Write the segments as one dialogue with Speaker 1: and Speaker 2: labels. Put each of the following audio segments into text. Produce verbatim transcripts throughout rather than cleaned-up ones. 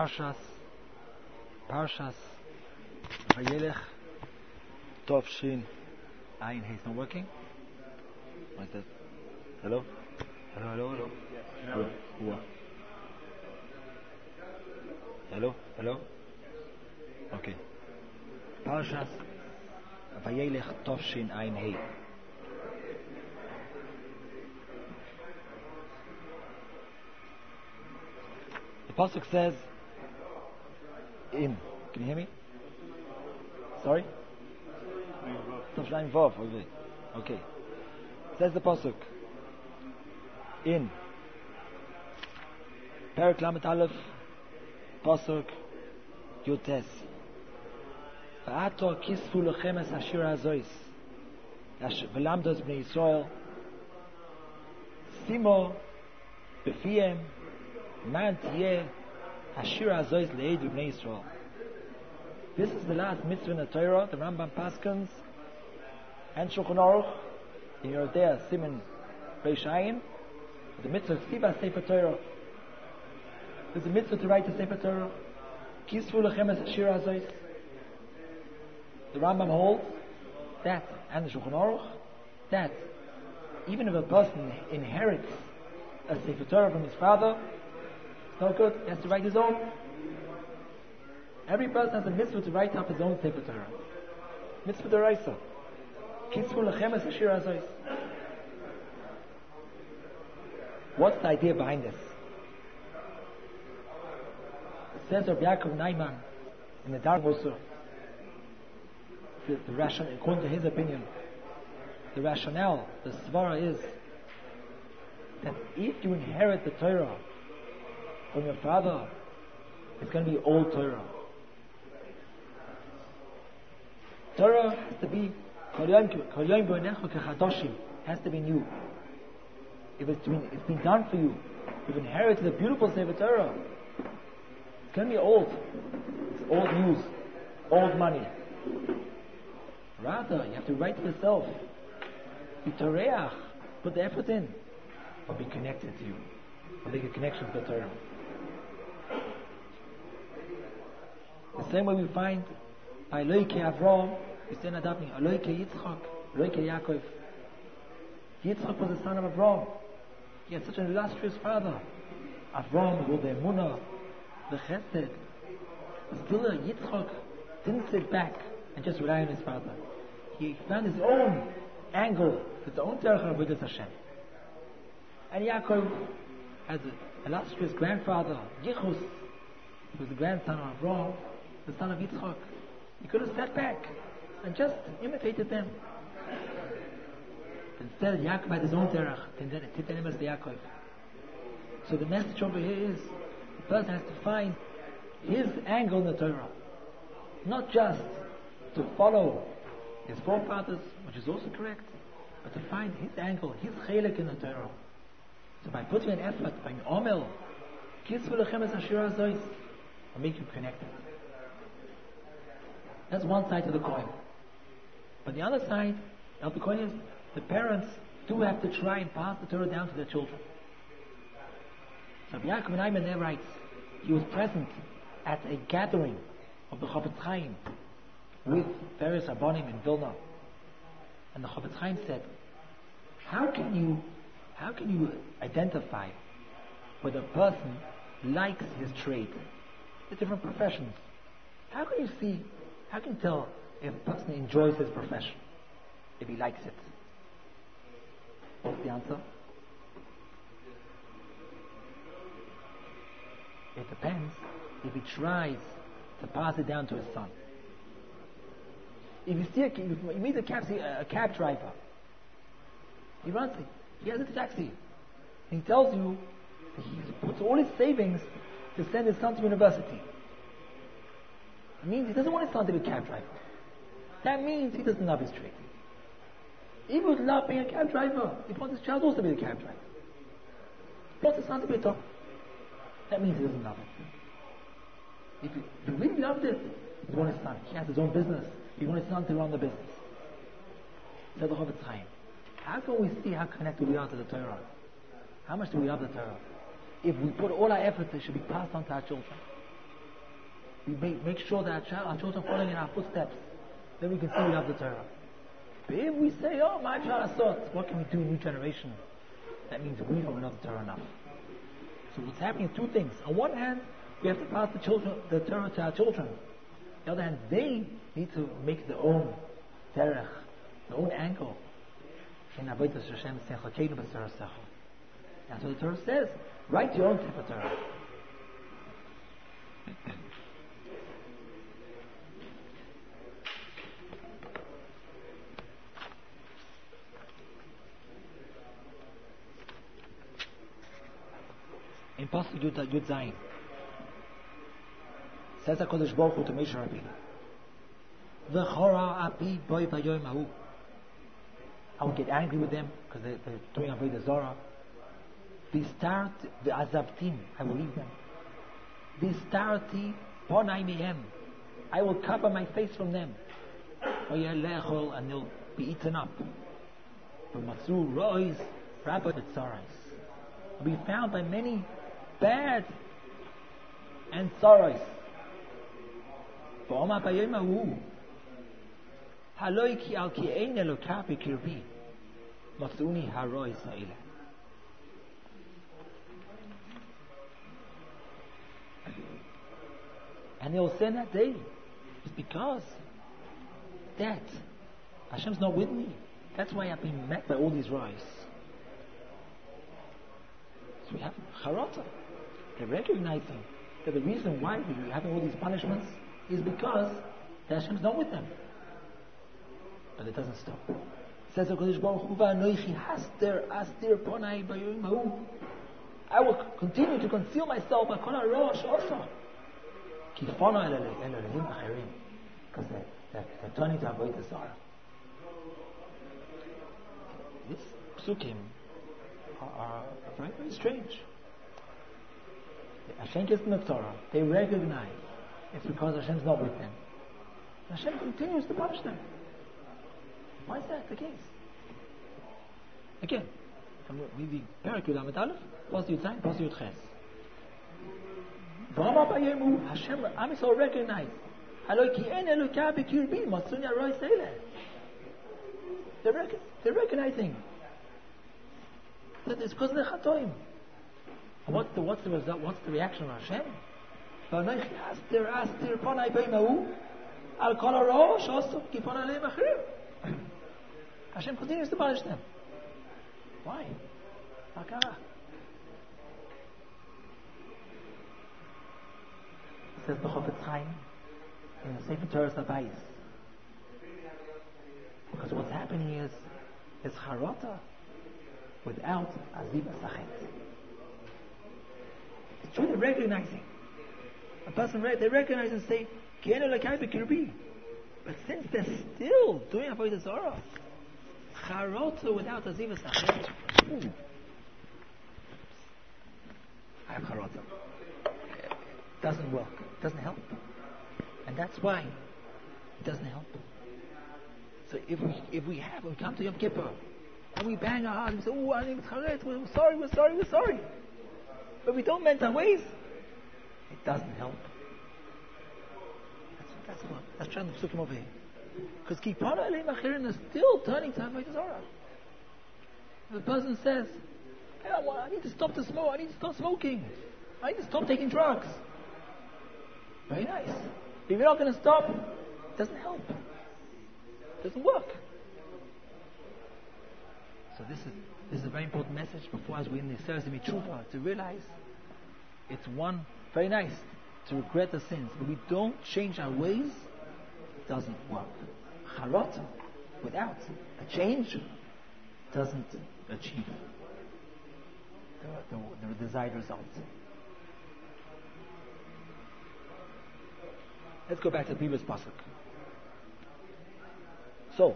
Speaker 1: Parshas, Parshas, Vayelech, Tov Shin, Ayin. Hey, it's not working? What is that? Hello? Hello, hello, hello? Hello? Hello? Hello? Hello? Okay. Parshas, Vayelech, Tov Shin, Ayin, Hey. The Pasuk says, in. Can you hear me? Sorry? Tov Vav. Okay. Okay. Says the Pasuk, in. Perek Lamed Aleph, Pasuk, Yutes. V'ato kisfu lechem es hashir hazois. V'lamdos bnei Yisrael. Simo, b'fiem, man tiyeh, hashir hazois le'edu bnei Yisrael. This is the last mitzvah in the Torah, the Rambam Paskins, and Shulchan Aruch, in your there, Siman Reish Ayin, the mitzvah of Sibas Sefer Torah. There's a mitzvah to write the Sefer Torah. Kisfu lechem es hashir hazois. The Rambam holds that, and the Shulchan Aruch, that even if a person inherits a Sefer Torah from his father, it's not good, he has to write his own. Every person has a mitzvah to write up his own Sefer Torah. Mitzvah d'oraisa. Kisfu lechem es hashir hazois. What's the idea behind this? It says Rabbi Yaakov Naiman in the Dar Musar, the, the ration, according to his opinion, the rationale, the svara is that if you inherit the Torah from your father, it's going to be old Torah. Torah has to be has to be new. If it's been, it's been done for you, you've inherited a beautiful Sefer Torah, it's going to be old. It's old news, old money. Rather, you have to write to yourself, be toreach, put the effort in, or be connected to you, or make a connection with the Torah. The same way we find by Loike Avram, we say in Adapni, Loike Yitzchak, Loike Yaakov. Yitzchak was the son of Avram. He had such an illustrious father. Avram with the Emunah, the Chesed. But still, Yitzchak didn't sit back and just rely on his father. He found his own angle, his own Derech HaAvodas Hashem. And Yaakov had an illustrious grandfather, Yichus, who was the grandson of Avram, the son of Yitzchak. He could have sat back and just imitated them. Instead, Yaakov had his own derech, and then it him as the Yaakov. So the message over here is, the person has to find his angle in the Torah. Not just to follow his forefathers, which is also correct, but to find his angle, his chelik in the Torah. So by putting an effort, by an omel, kisvu lechem es hashir hazois, will make you connected. That's one side of the coin. But the other side of the coin is, the parents do have to try and pass the Torah down to their children. So Yaakov Naiman there writes, he was present at a gathering of the Chofetz Chaim with various Rabbanim in Vilna. And the Chofetz Chaim said, how can you how can you identify whether a person likes his trade? The different professions. How can you see, how can you tell if a person enjoys his profession? If he likes it? What's the answer? It depends if he tries to pass it down to his son. If you see a, if you meet a cab, a cab driver, he runs it, he has a taxi, and he tells you that he puts all his savings to send his son to university. It means he doesn't want his son to be a cab driver. That means he doesn't love his trade. He would love being a cab driver. He wants his child also to be a cab driver. He wants his son to be a doctor. That means he doesn't love it. If he, if he really loved it, he wants his son. He has his own business. He wants his son to run the business. Said the Chofetz Chaim, how can we see how connected we are to the Torah? How much do we love the Torah? If we put all our efforts, it should be passed on to our children. we make, make sure that our, child, our children are following in our footsteps. Then we can see we have the Torah. But if we say, oh, my child has thought, what can we do in new generation? That means we don't know the Torah enough. So what's happening? Two things. On one hand, we have to pass the children, the Torah to our children. On the other hand, they need to make their own derech, their own angle. That's what the Torah says. Write your own Sefer Torah. In Pasuk Yud Yud Zayin, says HaKadosh Baruch Hu to Moshe Rabbeinu, V'chora api boi v'yoyim hahu. I will get angry with them because they, they're doing Avodah Zarah. V'start v'azavtim, I will leave them. V'starti ponai mehem, I will cover my face from them. V'yelechol, and they'll be eaten up. V'matzu rois rabbi v'tzarais, will be found by many bad and sorrows. V'omar b'yom hahu, haloi ki al ki ein Eloka b'kirbi, matzuni harois ha'ileh. And they will say in that day, it's because that Hashem's not with me. That's why I've been met by all these rise. So we have charata. They're recognizing that the reason why we're having all these punishments is because the Hashem's not with them. But it doesn't stop. It says HaKadosh Baruch Hu v'anoichi haster astir ponai b'yoyim hahu. I will continue to conceal myself by kol harosh also. Kifona el elohim acherim, because they're, they're, they're turning to Avodah Zarah. These psukim are, are very, very strange. Hashem gives them the Torah. They recognize it's because Hashem's not with them. Hashem continues to punish them. Why is that the case? Again, we read Perek Yud Amud Aleph, Pasuk Yud Zayin, Pasuk Yud Ches. Hashem, Am Yisrael recognize. They're, rec- they're recognizing that it's because of the chatoim. And what's the what's the result? What's the reaction of Hashem? Hashem continues to punish them. Why? Says the Chofetz Chaim in the Sefer Torah Sabayis. Because what's happening is is charata without aziva sachet. It's true they're recognizing. A person they recognize and say, Kienu Elokai b'kirbi. But since they're still doing Avodah Zarah, charata without aziva sachet. Ooh. I have charata. Doesn't work. Doesn't help. And that's why it doesn't help. So if we if we have we come to Yom Kippur and we bang our heart and we say, oh, I need charet, we're sorry, we're sorry, we're sorry. But we don't mend our ways, it doesn't help. That's, that's what that's trying to psukim over here. Because Kipara Elohim Achirin is still turning to Avodah Zarah. The person says, hey, I need to stop the smoke, I need to stop smoking, I need to stop taking drugs. Very nice. If you're not going to stop, it doesn't help. It doesn't work. So this is this is a very important message before as we in the Seres Mitzvah to realize it's one very nice to regret the sins, but we don't change our ways. It doesn't work. Charot without a change doesn't achieve the, the, the desired result. Let's go back to the previous pasuk. So,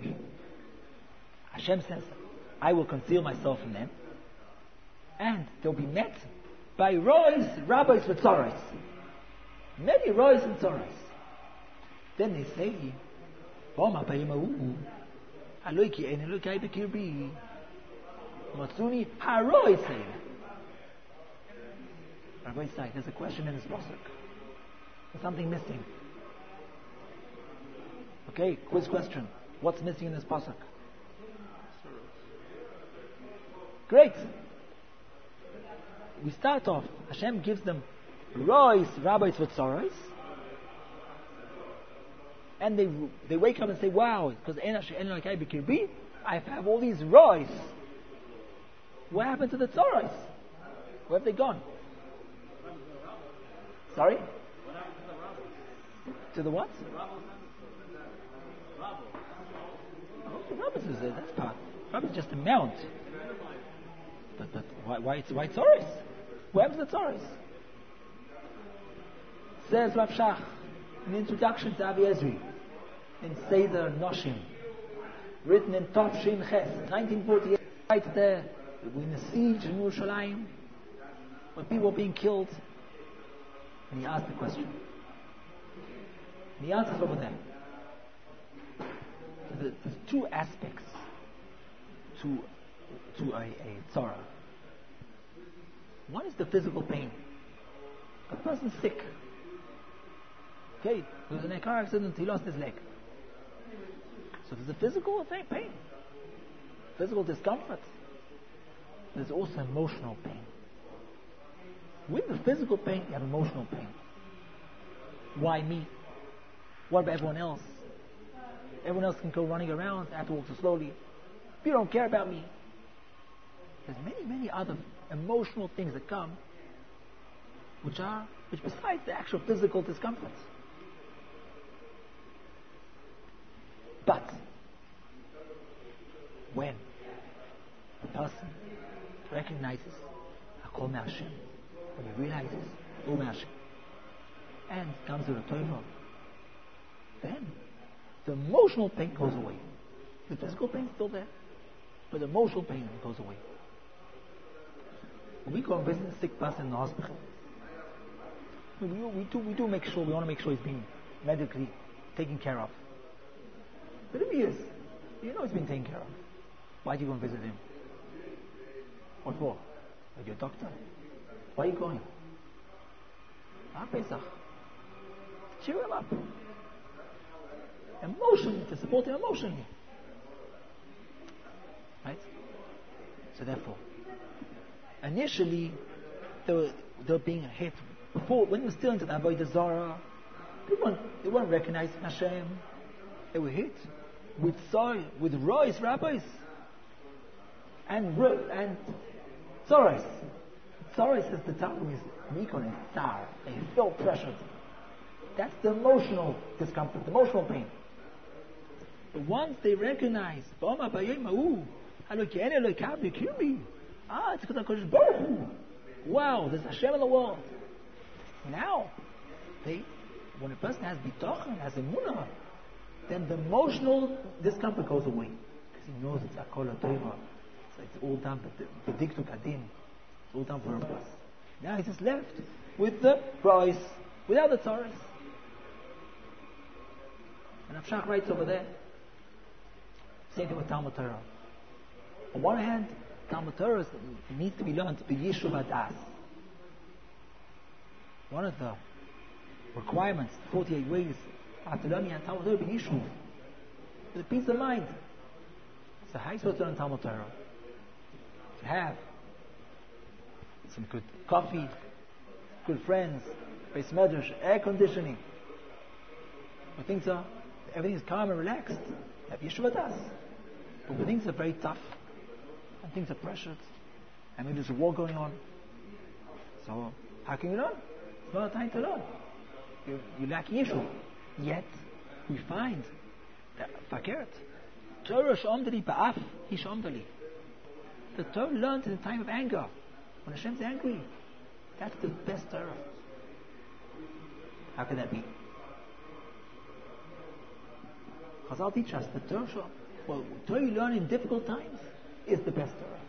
Speaker 1: Hashem says, I will conceal myself from them, and they'll be met by rois, rabbis, with tzarais. Many rois and tzarais. Then they say, V'omar b'yom hahu, haloi ki ein Elokai b'kirbi, matzuni harois ha'ileh. Rabbi Isai, there's a question in this pasuk. There's something missing. Okay, quiz question. What's missing in this pasuk? Great. We start off. Hashem gives them rois, rabbis, v'tzaros, and they they wake up and say, "Wow!" Because I have all these rois. What happened to the tzaros? Where have they gone? Sorry? To the what? Oh, the rabbis is there. That's part. Rabbis is just a mount. But, but why, why, it's, why it's Tzoros? Where was the Tzoros? Says Rav Shach in the introduction to Avi Ezri in Seder Noshim, written in Tov Shin Ches, nineteen forty-eight, right there, in the siege in Yerushalayim, when people were being killed, and he asked the question. And the answer is over there. There's, there's two aspects to to a, a tzara. One is the physical pain. A person's sick. Okay, there was in a car accident, he lost his leg. So there's a physical thing, pain. Physical discomfort. There's also emotional pain. With the physical pain, you have emotional pain. Why me? What about everyone else? Everyone else can go running around, I have to walk so slowly. You don't care about me. There's many, many other emotional things that come, which are, which besides the actual physical discomfort. But when the person recognizes Hakol Me'Hashem, when he realizes All Me'Hashem, and comes to the Torah, then the emotional pain goes away. The physical pain is still there, but the emotional pain goes away. When we go and visit a sick person in the hospital, we, we, do, we do make sure, we want to make sure he's being medically taken care of. But if he is, you know he's been taken care of. Why do you go and visit him? What for? Are you a doctor? Why are you going? Ah, Pesach. Cheer him up. Emotionally, to support him emotionally. Right? So therefore, initially, they were, they were being hit. Before, when they were still into the Avodah Zarah, they weren't, they weren't recognizing Hashem. They were hit with soy, with rois, rabbis, and and tzoros. Tzoros is the Talmud is mikon and tsar. They feel pressured. That's the emotional discomfort, the emotional pain. But once they recognize, ah, it's because HaKadosh Baruch Hu. Wow, there's Hashem in the world. Now, they, when a person has bitachon, has emunah, then the emotional discomfort goes away. Because he knows it's Akol HaTorah. So it's all done, but the diktuk adin. It's all done for a purpose. Now he's just left with the price, without the Tzoros. And Avshach writes over there, same thing with Talmud Torah. On one hand, Talmud Torah needs to be learned to be Yishuv Adas. One of the requirements, forty-eight ways, are to learn and Talmud Torah be Yishuv. With a peace of mind. So how are you supposed to learn Talmud Torah? To have some good coffee, good friends, base medrash, air conditioning. When things are, everything is calm and relaxed, have Yishuv Adas. But when things are very tough, and things are pressured, and maybe there's a war going on, so how can you learn? It's not a time to learn. You, you lack Yishuv. Yet, we find that Fakert, Torah sh'omdali ba'af, he sh'omdali. The Torah learned in the time of anger, when Hashem's angry. That's the best Torah. How can that be? Chazal teach us the Torah, well, Torah you learn in difficult times is the best Torah.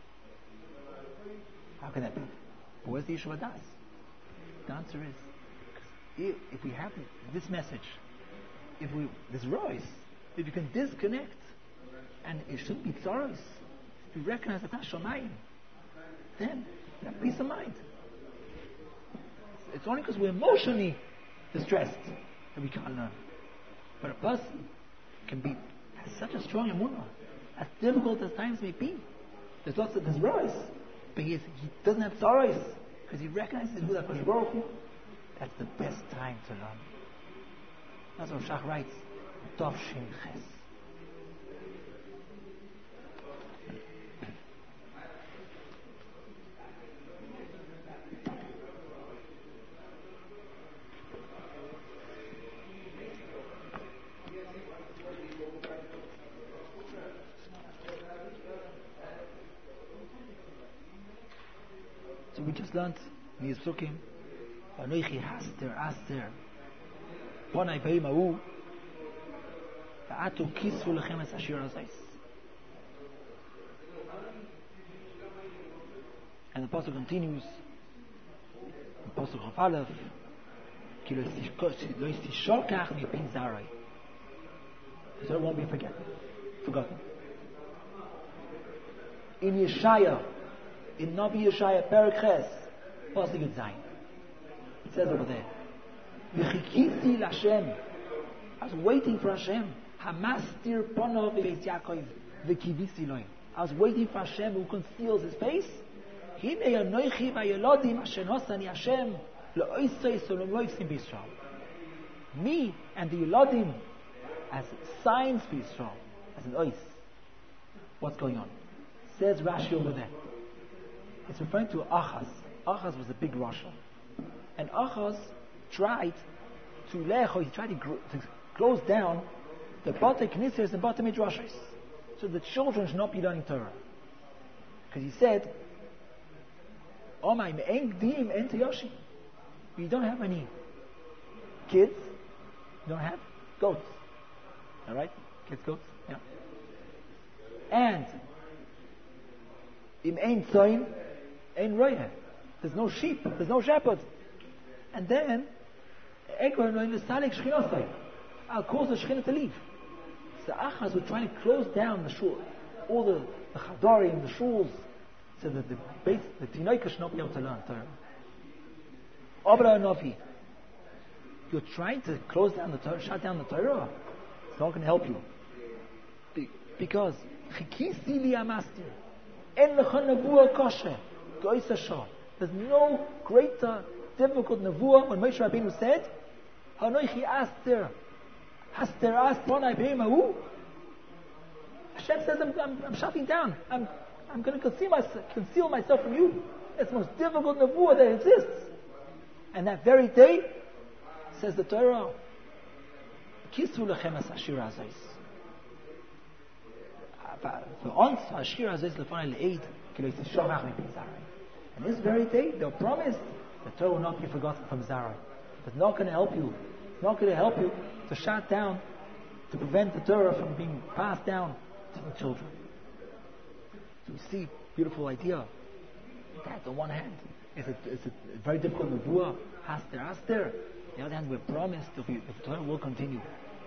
Speaker 1: How can that be? But where's the Yishuv Adas? The answer is, if, if we have this message, if we, this rois, if you can disconnect, and it should be tzaros, if you recognize that that's Shamayim, then you have peace of mind. It's only because we're emotionally distressed that we can't learn. But a person can be has such a strong emunah, as difficult as times may be. There's lots of desires, but he, is, he doesn't have sorrows because he recognizes who that Kosh Baruch Hu. That's the best time to learn. That's what Shach writes. Dov Shin Ches. So we just learned in Yisukim, Anoichi Haster Aster, Bonai Beimau, Atu Kisvu Lechem Es Ashir Azais. And the Pasuk continues, the Pasuk of Aleph, Ki lo yistishokach mipin zarai. So it won't be forgotten. Forgotten. In Yeshaya, in Nabi Yeshaya, Perek Ches, Pasuk Yud Zayin. It says over there, V'chikiti l'Hashem. I was waiting for Hashem. Hamastir ponov v'beis Yaakov v'kivisi loim. I was waiting for Hashem who conceals His face. Hine anoichi v'ayolodim asher nosani Hashem lo'oisei solomloisim b'Yisrael. Me and the Yolodim as signs for Yisrael, as an ois. What's going on? Says Rashi over there. It's referring to Achaz. Achaz was a big Rasha. And Achaz tried to lecho, he tried to, gr- to close down the Bate Knisses and Bate Midrashis, so the children should not be learning Torah. Because he said, "Oh my, dim ente yoshi." You don't have any kids. You don't have goats. All right, kids, goats, yeah. And im ein tzoin, ein royeh. There's no sheep. There's no shepherd. And then, I'll cause the Shekhinah to leave. So Achaz was trying to close down the shul, all the, the Chadarim, the shuls, so that the base, the Tinoika should not be able to learn Torah. Obra Nofi, you're trying to close down the Torah, shut down the Torah. It's not going to help you. Be, because, Chikisi li amastir, en lecha nevuah kosher, goysa shah. There's no greater difficult nevuah when Moshe Rabbeinu said, Hanoichi aster, haster ast bonai beimahu. Hashem says, I'm, I'm, I'm shutting down. I'm, I'm going to conceal myself, conceal myself from you. It's the most difficult nevuah that exists. And that very day, says the Torah, Kisu lechem es ashir azais. For ons ashir azais lefanei le'eid, ki lo yisishomach mipin zarai. And this very day, they're promised the Torah will not be forgotten from Zara. It's not going to help you. It's not going to help you to shut down, to prevent the Torah from being passed down to the children. So we see, beautiful idea. That on one hand, it's a, it's a very difficult nevuah, haster, haster. On the other hand, we're promised that the Torah will continue.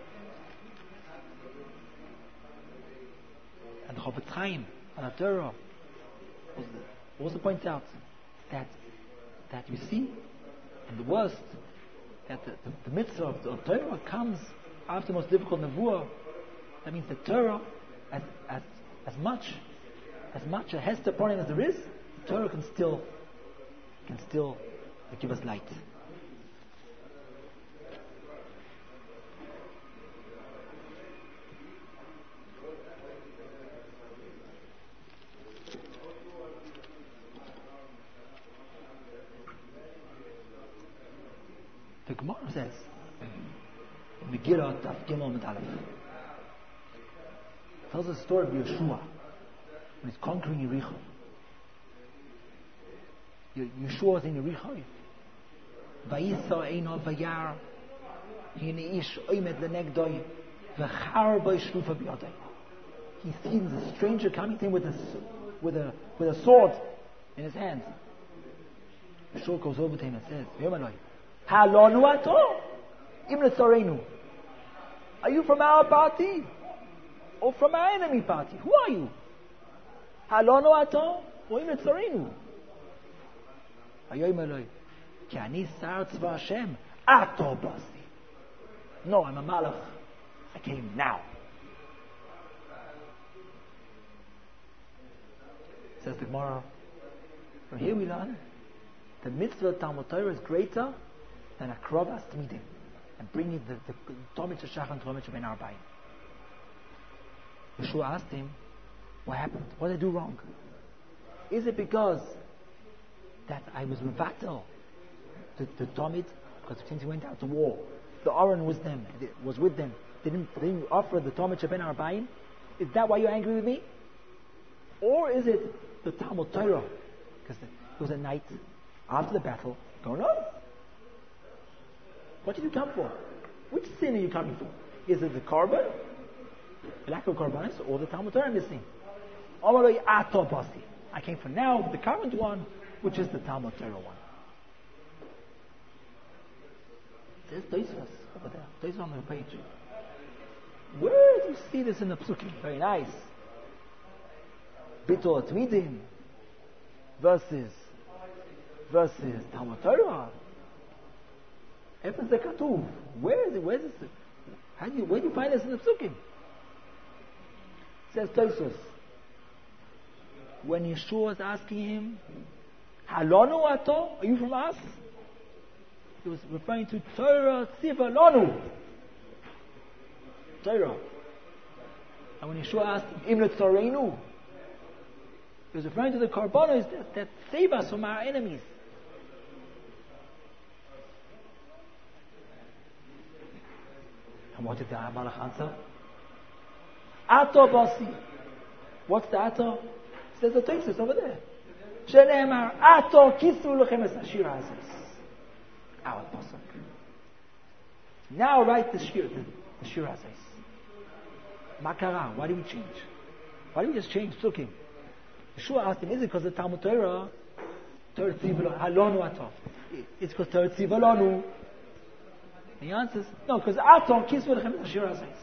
Speaker 1: And the Chofetz Chaim on the Torah also points out that that you see, and the worst, that the, the, the mitzvah of, of Torah comes after the most difficult nevuah. That means the Torah, as as as much as much a hester problem as there is, the Torah can still can still give us light. The Gemara says, Megillah Daf Gimel Mit Aleph, tells the story of Yeshua when he's conquering Yericho. Yeshua is in Yericho. Vayisa Eino Vayar, Hine Ish Oimed Lenegdoi, V'char Boi Shrufa B'yodai. He sees a stranger coming to him with a with a with a sword in his hand. Yeshua goes over to him and says, Yomaloi, Halonu ato, Imre Tzorenu. Are you from our party or from our enemy party? Who are you? Halonu ato, or Imre Tzorenu? Ayoyim Eloi, Ki ani sar tzva Hashem, Ato basi. No, I'm a malach. I came now. Says the Gemara. From here we learn the mitzvah of Talmud Torah is greater than a krovas tmidim and bringing the the Tomit Shach and Tomit Ben Arbaim. Yeshua asked him, "What happened? What did I do wrong? Is it because that I was mevatel the, the Tomit because since he went out to war, the Aaron was them was with them. They didn't, they didn't offer the Tomit Ben Arbaim. Is that why you're angry with me? Or is it the Talmud Torah? Because it was a night after the battle going on. What did you come for? Which sin are you coming for? Is it the korban, the lack of korbanos, or the Talmud Torah missing? I came for now the current one, which is the Talmud Torah one. There's Tosfos over there. Tosfos on the page. Where do you see this in the Psukim? Very nice. Bitul Tmidim versus versus Talmud Torah. Efes the Katuv. Where is it? Where is this? How do you where do you find this in the Psukim? Says Tosfos. When Yeshua is asking him, Halonu ato? Are you from us? He was referring to Torah Tziva Lonu. Torah. And when Yeshua asked him, Imlet Torenu, he was referring to the Korbanos that, that save us from our enemies. And what did the Malach answer? Ato basi. What's the ato? Says the Tosfos over there. Shenemar ato kisu lechem es ashir hazes. Our pasuk. Now write the shir, the, the shir hazes. Makara. Why did we change? Why did we just change Psukim? Yeshua asked him, is it because the Talmud Torah, Torah Tzivah Halonu Ato? It's because Torah Tzivah Halonu. And he answers, no, because Ato Kisu Lechem Es Ashir Hazes.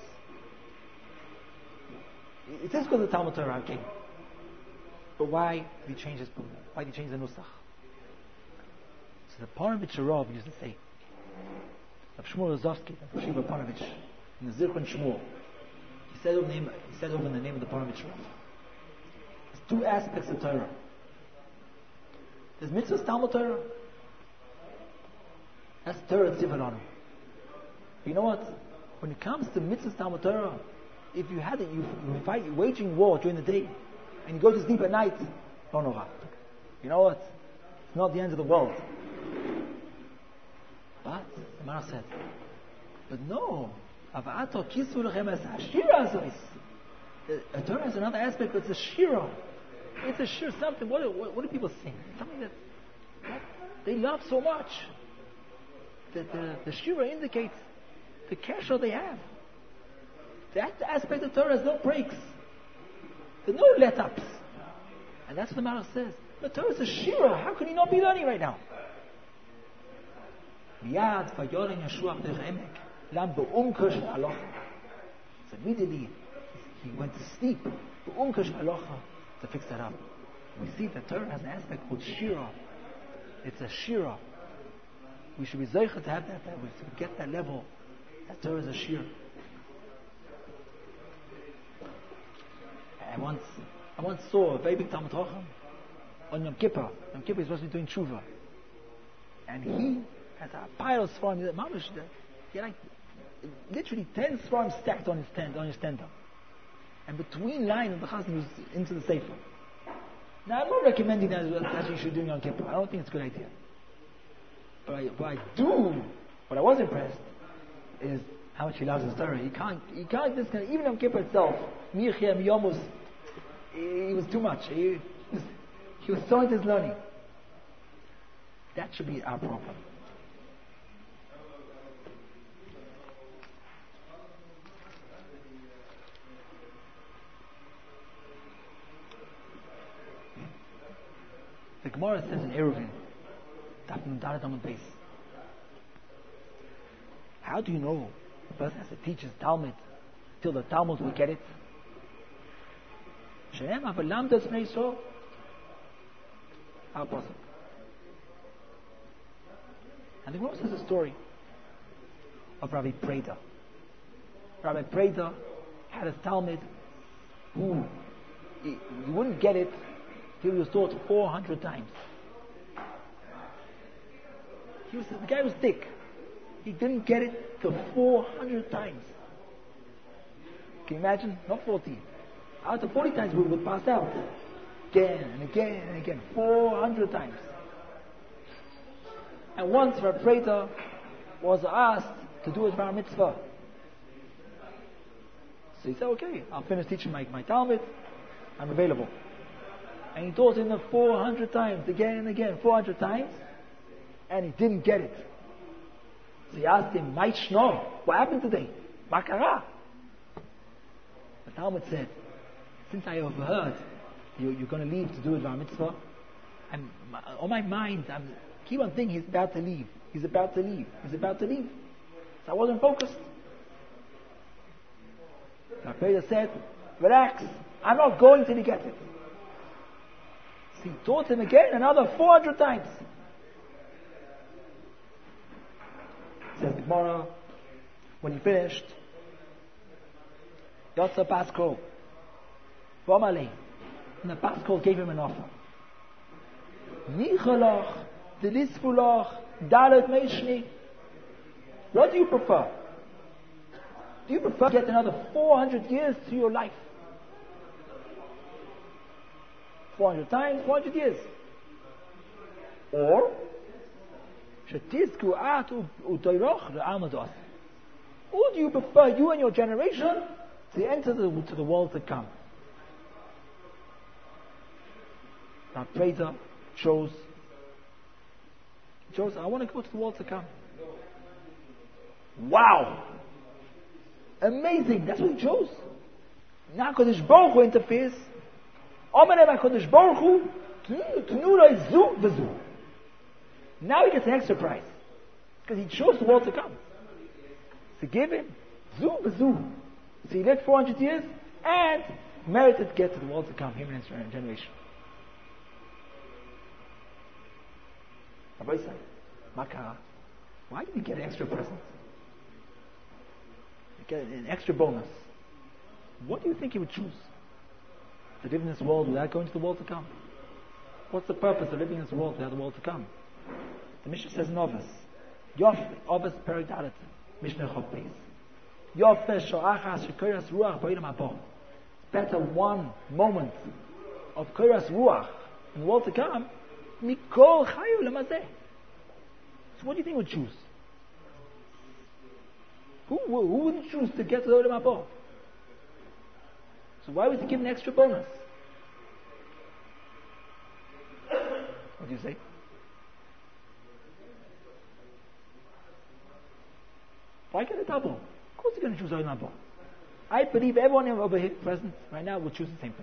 Speaker 1: It is because the Talmud Torah came. But why did he change this book? Why did he change the Nusach? So the Panovich Rav used to say, Rav Shmuel Rozovsky, Rav Shiva Panovich, in the Zirkon Shmuel, he said over the name, he said over the name of the Panovich Rav. There's two aspects of Torah. There's mitzvahs Talmud Torah. That's Torah Tzivalanu. You know what? When it comes to mitzvahs Talmud Torah, if you had it, you, you fight, you're waging war during the day, and you go to sleep at night, no, no, you know what? It's not the end of the world. But the Mara said, but no, Avato kisu lechem es hashira azois. A Torah has another aspect, but it's a shira. It's a shira, something. What, what, what do people sing? Something that, that they love so much. That the, the shira indicates the kasher they have. That aspect of Torah has no breaks. There's no let-ups. And that's what the Malach says. The Torah is a shira. How can he not be learning right now? Miyad fayoren Yeshua b'derech emek lam be'umkesh halacha. So immediately he went to sleep be'umkesh halacha to fix that up. We see that Torah has an aspect called shira. It's a shira. We should be zeicha to have that. That we should get that level. That Torah is a shira. I once, I once saw a very big Talmud Chacham on Yom Kippur. Yom Kippur is supposed to be doing tshuva, and he has a pile of svarim. Mamish, he had like literally ten svarim stacked on his tent, on his tender, and between line of the chazan was into the sefer. Now I'm not recommending that that's what you should do on Yom Kippur. I don't think it's a good idea. But I, what I do, what I was impressed is how much he loves his Torah. He can't, he can't disconnect. Even Yom Kippur itself, Mirchia Miyomus, he was too much. He was, he was so into his learning. That should be our problem. The Gemara says in Eruvin, how do you know a person has to teach his Talmud till the Talmud will get it? Our pasuk. And the Gemara says a story of Rabbi Preda. Rabbi Preda had a Talmud who he, he wouldn't get it till he was taught four hundred times. He was, the guy was thick. He didn't get it till four hundred times. Can you imagine? Not forty. After forty times we would pass out. Again and again and again. four hundred times. And once Rabbi Preda was asked to do his bar mitzvah. So he said, okay, I'll finish teaching my, my Talmud. I'm available. And he taught him the four hundred times, again and again, four hundred times. And he didn't get it. So he asked him, Mait Shno, what happened today? Makara. The Talmud said, since I overheard you, you're going to leave to do it bar mitzvah, I'm, on my mind, I'm keep on thinking he's about to leave. He's about to leave. He's about to leave. So I wasn't focused. My Preda said, relax, I'm not going till he gets it. So he taught him again another four hundred times. Says the Gemara, when he finished, Yotza Paschal, Vomale, and the Paschal gave him an offer. Nichalach, Delisfulach, Dalet Meishni. What do you prefer? Do you prefer to get another four hundred years to your life? four hundred times, four hundred years. Or, Shetizku At Utoiroch Amados. Or do you prefer you and your generation to enter the, to the world to come? Now, Preda chose, chose, I want to go to the world to come. Wow! Amazing, that's what he chose. Now Kodesh Baruch Hu interferes. Omerem HaKodesh Baruch Hu, Tnu lo zu v'zu. Now he gets an extra prize. Because he chose the world to come. So give him zu v'zu. So he lived four hundred years and merited to get to the world to come, him and his generation. Rabbi said, Makara, why did he get an extra present? Get an extra bonus. What do you think he would choose? To live in this world without going to the world to come? What's the purpose of living in this world without the world to come? The Mishnah says in Ovis, Yof, Ovis Perikdalet, Mishnah Chok Beis. Yof Shoachas Shekoras Ruach Ba'idam Abo. Better one moment of Koras Ruach in the world to come, Mikol Chayu Lemazeh. So what do you think he would choose? Who, who wouldn't choose to get to the Olam Haba? So why was he given an extra bonus? What do you say? Why get a double? Of course he's going to choose Olam Haba. I believe everyone over here present right now will choose the same thing.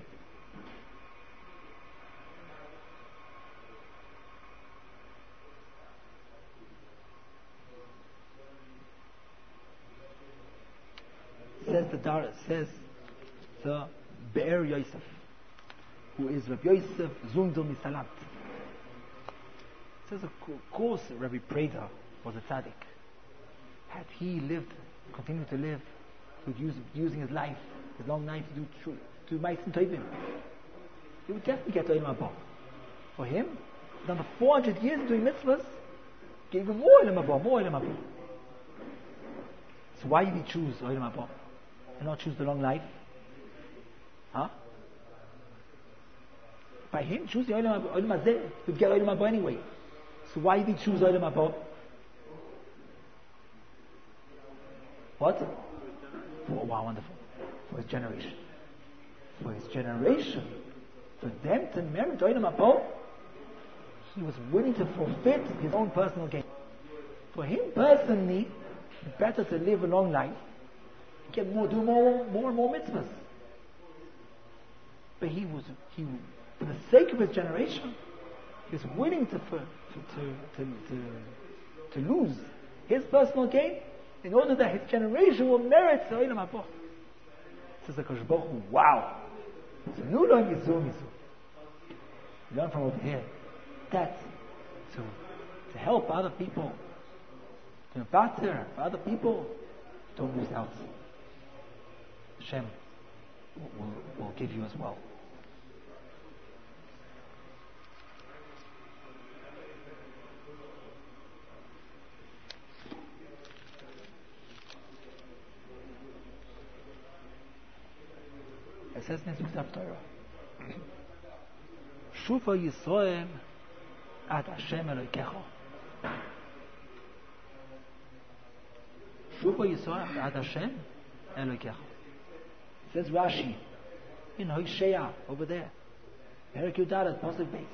Speaker 1: Says the Dar, says the Be'er Yosef, who is Rabbi Yosef Zundel Misalant. Says of course Rabbi Preda was a tzaddik. Had he lived, continued to live, with use, using his life, his long life to do true, to Ma'asim Tovim, he would definitely get to Olam Haba. For him, another four hundred years doing mitzvahs gave him more Olam Haba, more Olam Haba. So why did he choose Olam Haba and not choose the long life? Huh? By him choosing Olam Hazeh, he would get Olam Haba anyway. So why did he choose Olam Haba? What? Oh, wow, wonderful. For his generation. For his generation. For them to merit Olam Haba, he was willing to forfeit his own personal gain. For him personally, it's better to live a long life, get more, do more, more and more mitzvahs. But he was, he, for the sake of his generation, he was willing to, for, to, to, to, to lose his personal gain in order that his generation will merit the Olam Haba. Says the Kodesh Baruch Hu, wow! So nu lo yizu mizu. Learn from over here that to, to help other people, You're better for other people. Don't lose out. Hashem will, will, will give you as well. It says in the Torah, Shufa Yisrael ad Hashem Elokecha. Shufa Yisrael ad Hashem Elokecha. Says Rashi in Hosea over there. Perak Yudalet, Pasuk base.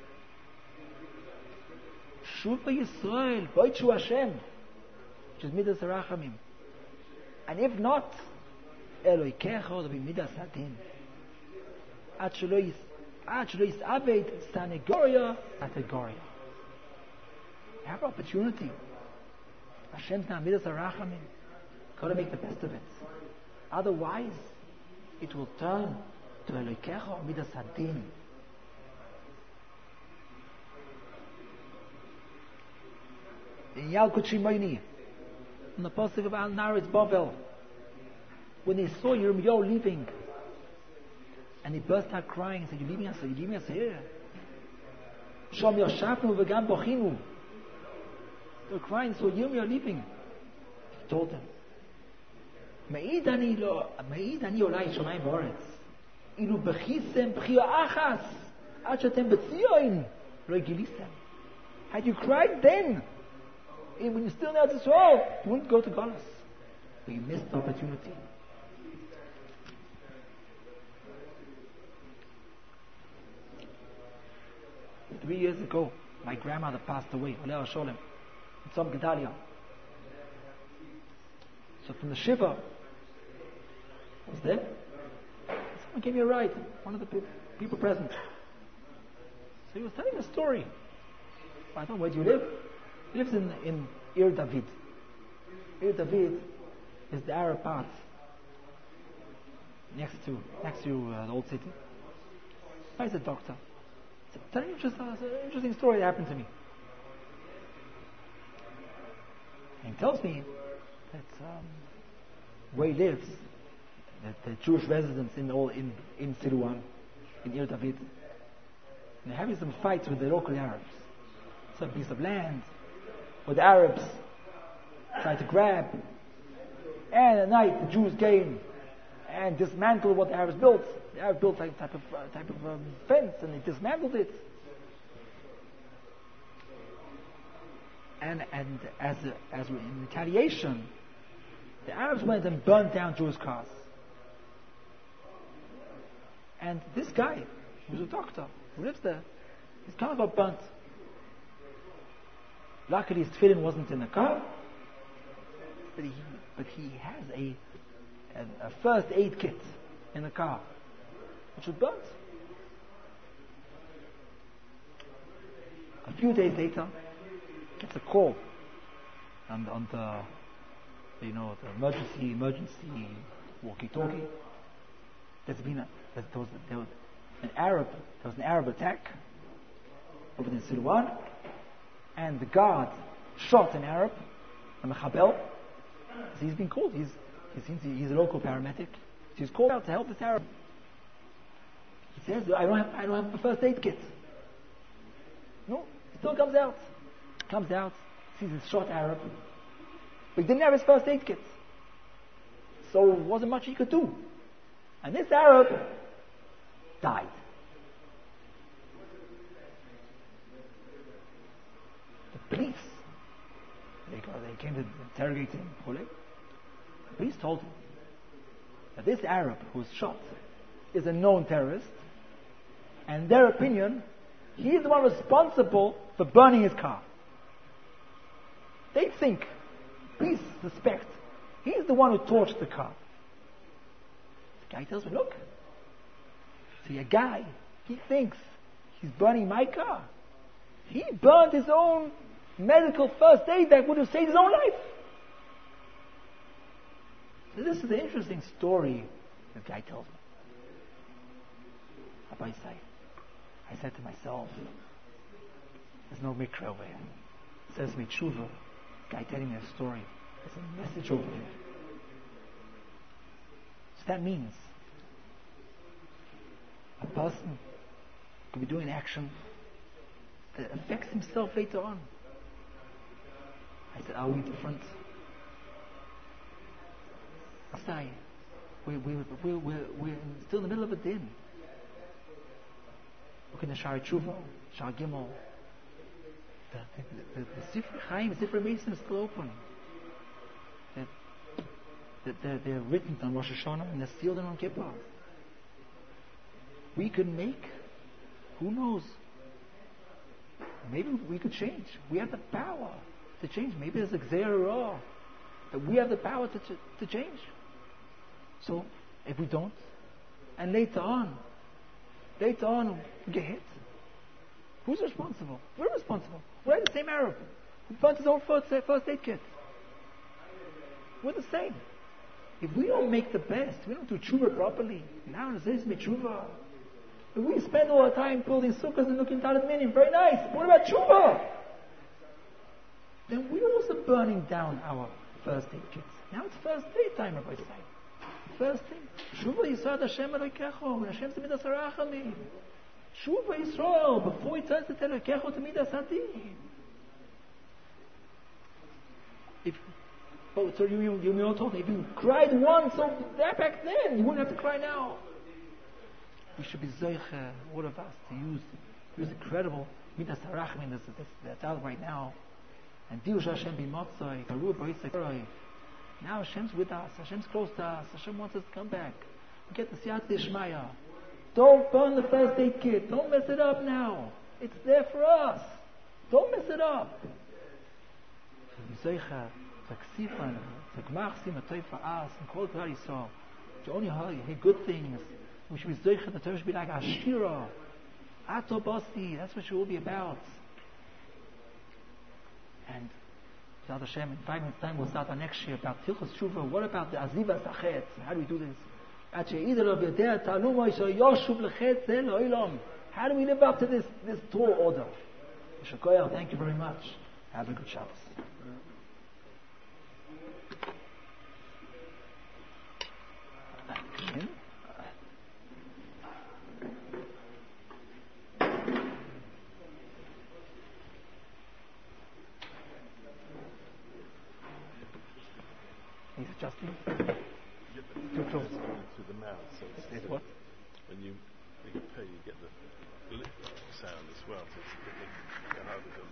Speaker 1: Shufa Yisrael, Boichu Hashem, which is Midas Harachamim. And if not, Elokecha will be Midas Hadin. Ad shelo yis aved sanegoria ategoria. You have opportunity. Hashem's now Midas Harachamim. Got to make the best of it. Otherwise, it will turn to Elokecha or Midas Hadin. In Yalkut Shimoni, in the Pasuk of Al Naretz Babel, when they saw Yirmiyahu leaving, and he burst out crying and said, "You're leaving us? You're leaving us here?" Shom Yashafnu v'gam bochinu. They were crying, so Yirmiyahu leaving. He told them, "Me'id ani lo, me'id ani olai shomayim v'oretz, ilu bechisem b'chia achas, ad shetem b'tzion lo gilisem." Had you cried then, and when you're still in Eretz Yisrael, you wouldn't go to Galus. But you missed the opportunity. Three years ago, my grandmother passed away, Aleh Sholem, in Tzom Gedalia. So from the Shiva, I was there. Someone gave me a ride, one of the pe- people present. So he was telling a story. I thought, where do you live? He lives in, in Ir David. Ir David is the Arab part, next to next to uh, the old city. He's a doctor. It's an interesting, uh, an interesting story that happened to me. And he tells me that um, where he lives, that the Jewish residents in all in in Siluan, in Ir David, and they're having some fights with the local Arabs. Some piece of land, where the Arabs try to grab, and at night the Jews came and dismantled what the Arabs built. The Arabs built like a type of uh, type of um, fence, and they dismantled it. And and as a, as in retaliation, the Arabs went and burned down Jewish cars. And this guy, who was a doctor, who lives there, his car got burnt. Luckily, his tefillin wasn't in the car, but he but he has a a, a first aid kit in the car, which was burnt. A few days later, gets a call on the, on the you know the emergency emergency walkie-talkie. There's been a there was, there was an Arab there was an Arab attack over in Silwan, and the guard shot an Arab, a Mechabel. So he's been called. He's he's he's a local paramedic. So he's called out to help this Arab. He says, "I don't have I don't have a first aid kit." No, he still comes out. Comes out, sees this shot Arab, but he didn't have his first aid kit, so it wasn't much he could do. And this Arab died. The police, they, got, they came to interrogate him. The police told him that this Arab who was shot is a known terrorist, and in their opinion, he's the one responsible for burning his car. They think, police suspect, he's the one who torched the car. The guy tells me, look, see a guy, he thinks he's burning my car. He burned his own medical first aid that would have saved his own life. So this is an interesting story this guy tells me. Rabbi say, I said to myself, there's no mikra over here. It says me tshuva. guy telling me a story. There's a message over there. So that means a person could be doing action that affects himself later on. I said, are we different? I say, we're, we're, we're, we're, we're still in the middle of a din. Look in the Shari Tshuva, Shari Gimel. The, the, the, the Sifrei Chaim, Sifrei Mesim is still open. They're, they're, they're written on Rosh Hashanah and they're sealed on Yom Kippur. We could make, who knows, maybe we could change. We have the power to change. Maybe there's a Gzerah that we have the power to, to, to change. So, if we don't, and later on, later on we get hit, who's responsible? We're responsible. We're the same Arab who burnt his own first, first aid kit. We're the same. If we don't make the best, we don't do tshuva properly. Now it says me tshuva. If we spend all our time building sukkahs and looking down at minim, very nice. What about tshuva? Then we're also burning down our first aid kits. Now it's first aid time, Rabbi say. First thing, tshuva yisad Hashem Elokecho, when Hashem midas harachamim. Tshuva Yisrael, before he turns to Elokecho to midas hadin. If Oh, so you, you, you told me, if you cried once so that back then, you wouldn't have to cry now. We should be zeicher, all of us, to use use incredible midas harachmin that's, that's, that's out right now. And Diush Hashem b'motzoi, Garu b'yitzakiroi. Now Hashem's with us, Hashem's close to us, Hashem wants us to come back. We get the Siyat Dishmaya. Don't burn the first aid kit, don't mess it up now. It's there for us. Don't mess it up. Zeicher. Taksifan, Takmachsim, a Toy for us, and call Klal Yisrael. To only hear good things. We should be Zeicher, the Torah should be like Ashira. Ato Bosti, that's what she will be about. And, Zad Hashem, in five minutes' time we'll start our next year about Tilchos Tshuva. What about the Aziva Sachet? How do we do this? How do we live up to this, this Torah order? Yeshakoyach, thank you very much. Have a good Shabbos. He's adjusting. Too close.
Speaker 2: To the mouth, so it's
Speaker 1: It's what?
Speaker 2: when you make a pay, you get the lip sound as well. So it's a bit like,